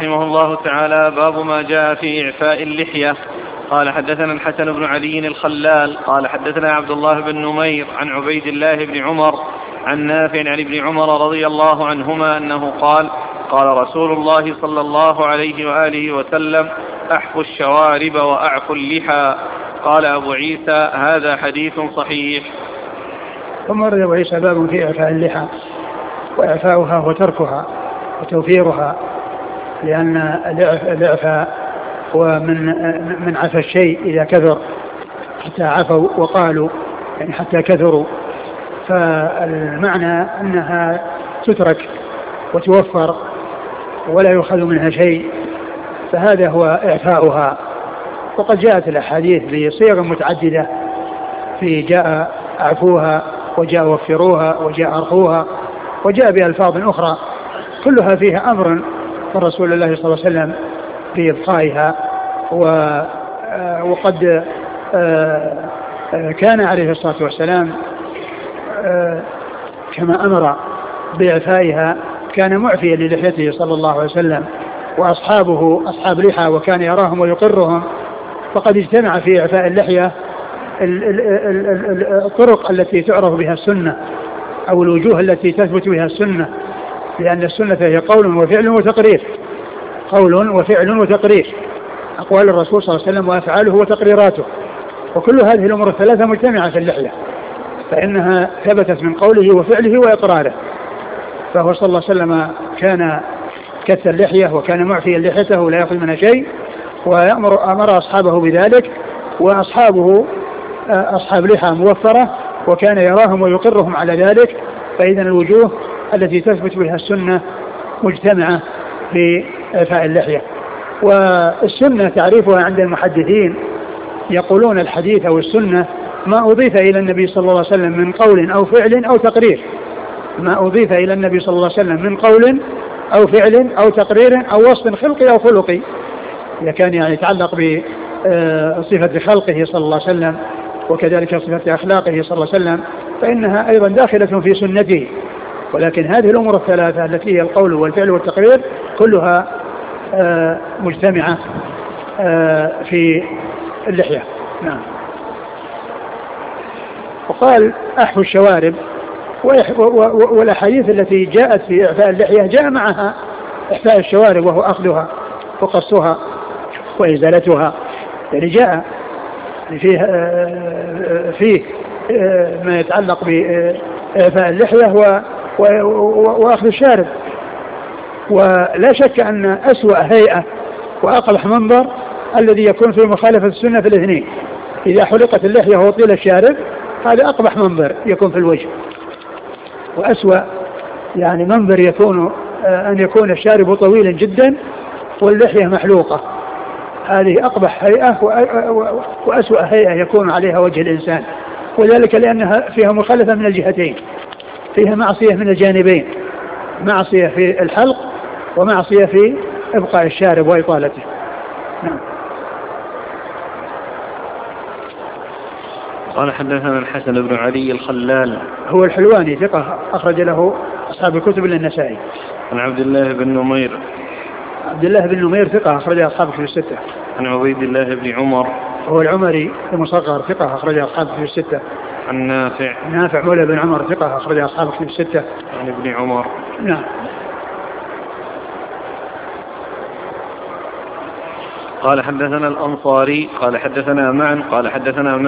رحمه الله تعالى: باب ما جاء في إعفاء اللحية. قال حدثنا الحسن بن علي الخلال قال حدثنا عبد الله بن نمير عن عبيد الله بن عمر عن نافع عن ابن عمر رضي الله عنهما أنه قال: قال رسول الله صلى الله عليه وآله وسلم: أحفوا الشوارب وأعفوا اللحى. قال أبو عيسى: هذا حديث صحيح. ثم ورد أبو عيسى باب في إعفاء اللحى، وإعفاؤها وتركها وتوفيرها، لأن الإعفاء هو من عفى الشيء إذا كثر، حتى عفوا وقالوا يعني حتى كثروا، فالمعنى أنها تترك وتوفر ولا يؤخذ منها شيء، فهذا هو إعفاؤها. وقد جاءت الأحاديث بصيغ متعددة، في جاء أعفوها وجاء وفروها وجاء أرخوها وجاء بألفاظ أخرى كلها فيها أمر من رسول الله صلى الله عليه وسلم في إبقائها. وقد كان عليه الصلاة والسلام كما أمر بإعفائها كان معفيا للحيته صلى الله عليه وسلم، وأصحابه أصحاب لحى وكان يراهم ويقرهم، فقد اجتمع في إعفاء اللحية الطرق التي تعرف بها السنة أو الوجوه التي تثبت بها السنة، لأن السنة هي قول وفعل وتقرير، قول وفعل وتقرير، أقوال الرسول صلى الله عليه وسلم وأفعاله وتقريراته، وكل هذه الأمور الثلاثة مجتمعة في اللحية، فإنها ثبتت من قوله وفعله وإقراره. فهو صلى الله عليه وسلم كان كث اللحية وكان معفيا لحيته لا يأخذ منها شيء، وأمر أصحابه بذلك، وأصحابه أصحاب لحى موفرة وكان يراهم ويقرهم على ذلك. فإذا الوجوه التي تثبت بها السنة مجتمعة في إعفاء اللحية. والسنة تعريفها عند المحدثين يقولون الحديث أو السنة ما أضيف إلى النبي صلى الله عليه وسلم من قول أو فعل أو تقرير، ما أضيف إلى النبي صلى الله عليه وسلم من قول أو فعل أو تقرير أو وصف خلقي أو خلقي، إذا كان يعني يتعلق بصفة خلقه صلى الله عليه وسلم وكذلك صفة أخلاقه صلى الله عليه وسلم، فإنها أيضا داخلة في سنته. ولكن هذه الأمور الثلاثة التي هي القول والفعل والتقرير كلها مجتمعة في اللحية. نعم. وقال: أحفوا الشوارب، والأحاديث التي جاءت في إعفاء اللحية جاء معها إحفاء الشوارب، وهو أخذها وقصها وإزالتها، يعني جاء فيه ما يتعلق بإعفاء اللحية وأخذ الشارب. ولا شك أن أسوأ هيئة وأقبح منظر الذي يكون في مخالفة السنة في الاثنين، إذا حلقت اللحية وطيل الشارب هذا أقبح منظر يكون في الوجه، وأسوأ يعني منظر يكون أن يكون الشارب طويلا جدا واللحية محلوقة، هذه أقبح هيئة وأسوأ هيئة يكون عليها وجه الإنسان، وذلك لأنها فيها مخالفة من الجهتين، فيها معصية من الجانبين، معصية في الحلق ومعصية في إبقاء الشارب وإطالته. نعم. قال حدثنا الحسن بن علي الخلال، هو الحلواني ثقة أخرج له أصحاب الكتب إلا النسائي. عن عبد الله بن نمير، عبد الله بن نمير ثقة أخرج أصحاب الكتب الستة. عن عبيد الله بن عمر، هو العمري المصغر ثقة أخرج أصحاب الكتب الستة. عن نافع مولى بن عمر ثقة أخرج أصحاب الكتب الستة. عن ابن عمر. نعم. قال حدثنا الأنصاري قال حدثنا معن قال حدثنا